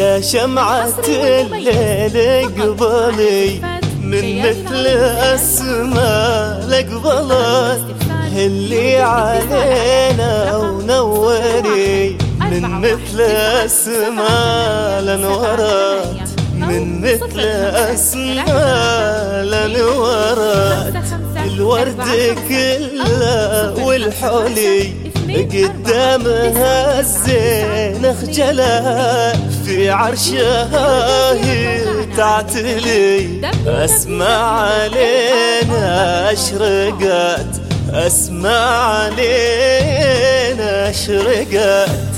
يا شمعة الليل قبلي من مثل السما لقبلت، هلي علينا ونوري من مثل السما لنورت، من مثل السما لنورت. الورد كله والحلي قدامها الزين خجلها، في عرشها هي تعتلي. اسمع علينا اشرقت، اسمع علينا اشرقت.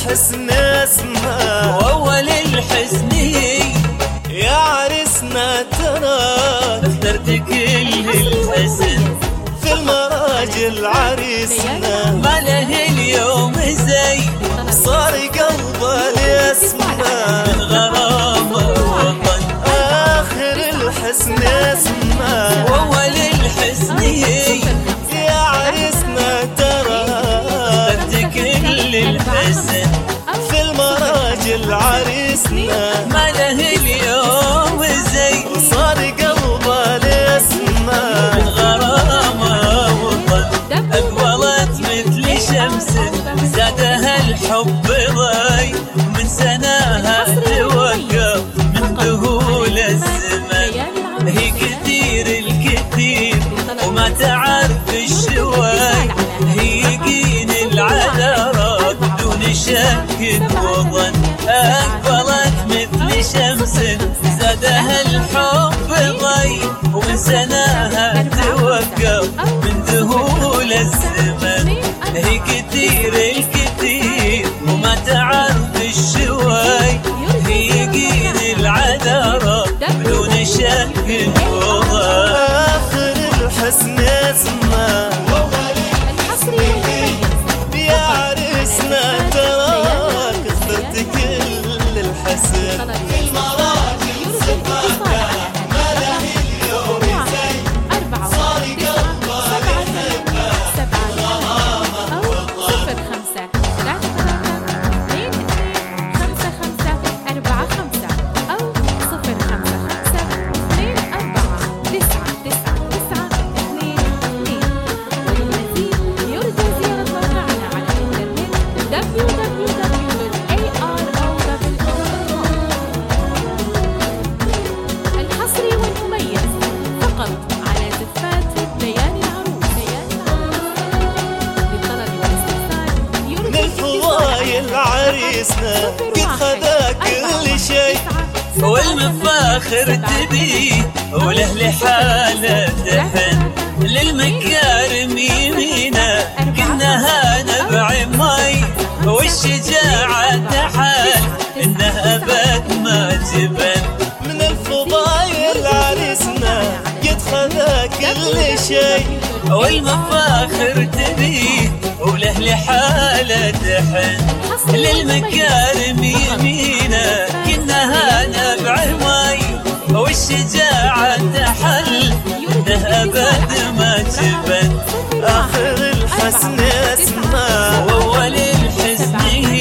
الحسن اسمه وأول الحسن يا عرسنا ترى اخترت كل الحسن في المراجل عريسنا ما له اليوم زي صار قلبه ليسمع من غرامة وطن آخر الحسن اسمه وأول الحسن يا عرسنا ترى اخترت كل الحسن في المراجل عريسنا ما له اليوم زي صار قلبه ليسمع من غرامة وطن أقبلت مثل شمس زادها الحب ضي من سناها توقف من ذهول الزمن هي كثير الكثير وما تعرف الشوي هي يقين العذراء بدون شك وظن أقبلت مثل شمس زادها الحب ضي ومن سناها توقف من ذهول الزمن هي كثير الكثير وما تعرف الشوي هي يقين العذراء بدون شك وظن آخر الحسن اسمه يا عرسنا تراك اخترت كل الحسن عريسنا قد خذا كل شيء والمفاخر تبيه وله لحاله تحن للمكارم يمينا كنها نبع مي والشجاعة تحل انه ابد ما جبن من الفضايل عريسنا قد خذا كل شيء والمفاخر تبيه وله لحاله تحن للمكارم يمينا كنها نبع مي والشجاعة تحل انه ابد ما جبن آخر الحسن اسمه وأول الحسن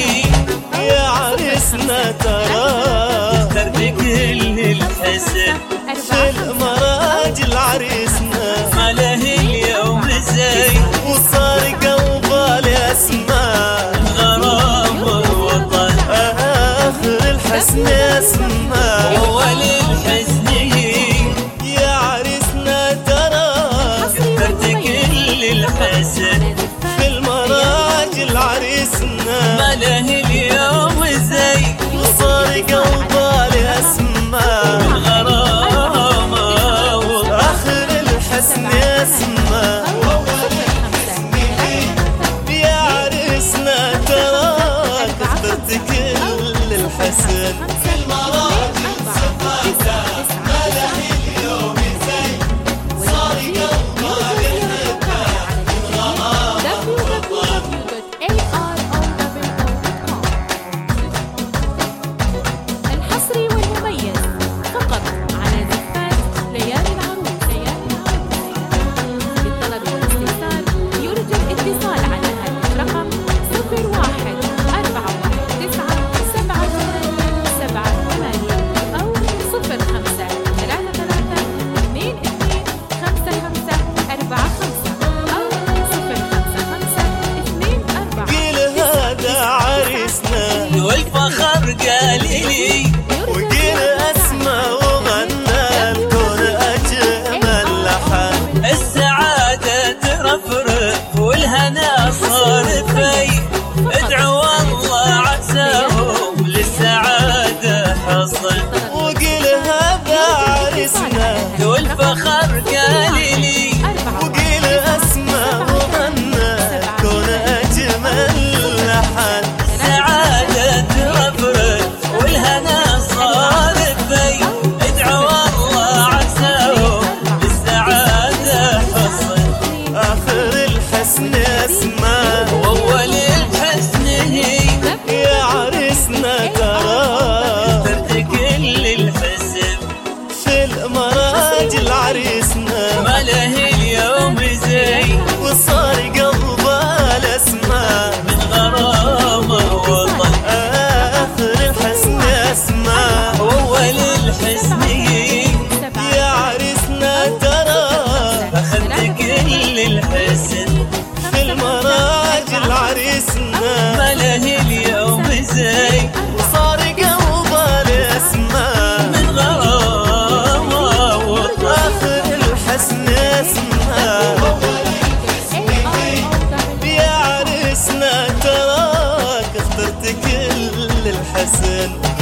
يا عرسنا ترى اخترت كل الحسن في المراجل عريسنا ما له اليوم زي وصار قلبه ليسمع غرام الوطن آخر الحسن اسمه وأول الحسن يا عرسنا ترى اخترت كل الحسن في المراجل عريسنا ما له اليوم زي وصار قلبه ليسمع غرام آخر الحسن اسمه يا عرسنا تراك اخترت كل الحسن الحصري والمميز فقط على زفات ليالي العروس. للطلب والاستفسار يرجى الاتصال على هاتف رقم 01197878 أو 0533225545 أو 05524. قيل هذا عريسنا والفخر قال لي وقيل اسمه وغنى الكون اجمل لحن السعادة ترفرف والهنا صار في ادعوا الله عساهم للسعادة حصل وقيل هذا عريسنا والفخر قال لي وقيل اسمه وغنى الكون اجمل لحن السعادة ترى اخترت كل الحسن في المراجل عريسنا ما له اليوم زي وصار قلبه الاسماء من غرامه وطن آخر الحسن اسماء واول الحسن يا عريسنا ترى اخذت كل الحسن في المراجل عريسنا ما له اليوم زي وصار قلبه الاسماء من غرامه وطن آخر الحسن اسماء يا عريسنا تراك اخترت كل الحسن